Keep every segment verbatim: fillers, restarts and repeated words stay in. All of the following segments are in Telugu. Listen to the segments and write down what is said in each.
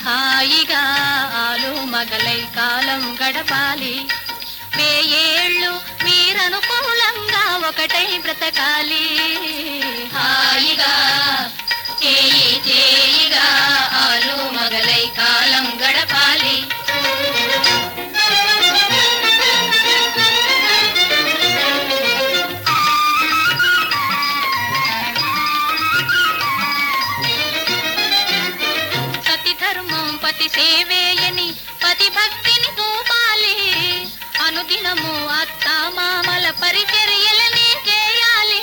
హాయిగా ఆలు మగలై కాలం గడపాలి, వేయేళ్ళు మీరనుకూలంగా ఒకటై బ్రతకాలి. హాయిగా చేయి చేయిగా ఆలు మగలై కాలం గడపాలి. పతి సేవేయని పతి భక్తిని చూపాలి, అనుదినము అత్త మామల పరిచర్యలని చేయాలి.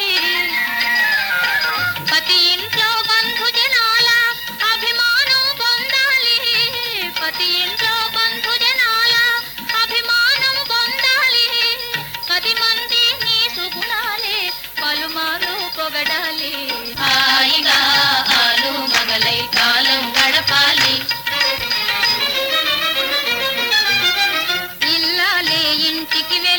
పతి ఇంట్లో బంధు జనాల అభిమానం పొందాలి, పతి ఇంట్లో బంధు జనాల అభిమానం పొందాలి. పది మంది నీ సుగుణాలే పలుమారు పొగడాలి. హాయిగా ఆలు మగలై కాలం గడపాలి. ఇంటికి